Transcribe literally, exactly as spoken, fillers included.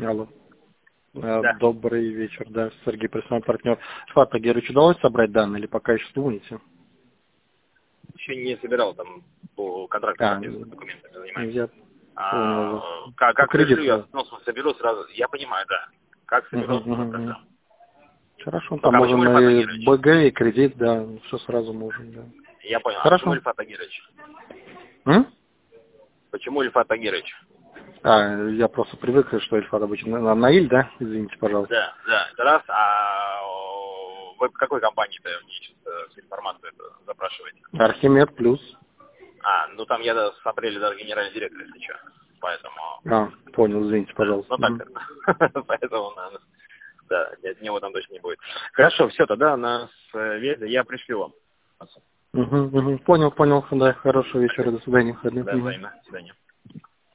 Алло. Э, Да. Добрый вечер, да, Сергей, профессиональный партнер. Ильфат Агерович, удалось собрать данные или пока еще думаете? Еще не собирал там по контракту А, подписывать, документами занимаюсь. я понял вас. А, как, По как пришлю, я кредиту. ну, соберу сразу. Я понимаю, да. Как Угу, соберу, угу, без угу. проблем. Хорошо, там Только а почему можем Ильфат и Агирович? БГ, и кредит, да, все сразу можем, да. Я понял. А почему Хорошо. Ильфат Агирович? М? Почему Ильфат Агирович? А, я просто привык, что Ильфат обычно на Наиль, да? Извините, пожалуйста. Да, да. Это раз. А о, вы по какой компании-то мне сейчас э, всю информацию это запрашиваете? Архимед плюс. А, ну там я да, с апреля даже генеральный директор, если что. Поэтому, А, понял, извините, да, пожалуйста. ну так Угу. тогда. Поэтому, наверное, да, от него там точно не будет. Хорошо, все, тогда на связи я пришлю вам. Угу, угу. Понял, понял, да, хорошего вечера, Спасибо. до свидания. Угу. Да, взаимно. До свидания.